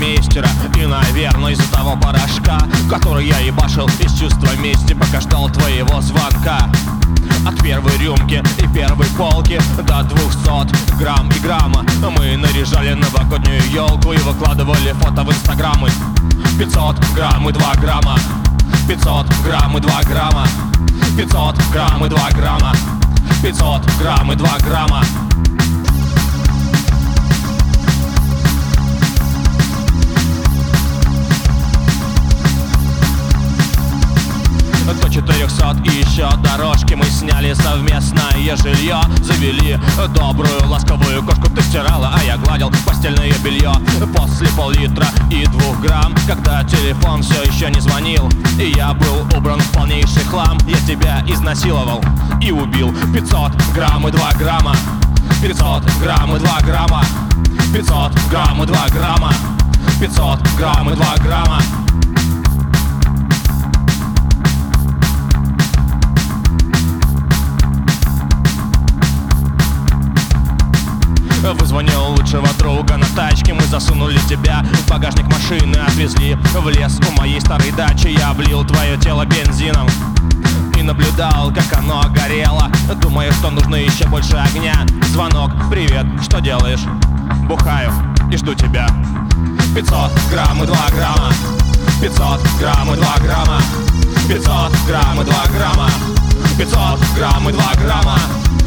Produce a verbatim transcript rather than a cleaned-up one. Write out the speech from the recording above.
мейстера. И, наверное, из-за того порошка, который я ебашил из чувства мести, пока ждал твоего звонка. От первой рюмки и первой полки до двухсот грамм и грамма мы наряжали новогоднюю елку и выкладывали фото в инстаграмы. Пятьсот грамм и два грамма, пятьсот грамм и два грамма, пятьсот грамм и два грамма, пятьсот грамм и два грамма. До четырехсот и еще дорожки мы сняли совместное жилье. Завели добрую ласковую кошку, ты стирала, а я гладил постельное белье. После пол-литра и двух грамм, когда телефон все еще не звонил и я был убран в полнейший хлам, я тебя изнасиловал и убил. Пятьсот грамм и два грамма, пятьсот грамм и два грамма, пятьсот грамм и два грамма, пятьсот грамм и два грамма. Вызвонил лучшего друга на тачке, мы засунули тебя в багажник машины, отвезли в лес у моей старой дачи. Я облил твое тело бензином и наблюдал, как оно горело, думая, что нужно еще больше огня. Звонок: привет, что делаешь? Бухаю и жду тебя. Пятьсот грамм и два грамма, пятьсот грамм и два грамма, пятьсот грамм и два грамма, пятьсот грамм и два грамма,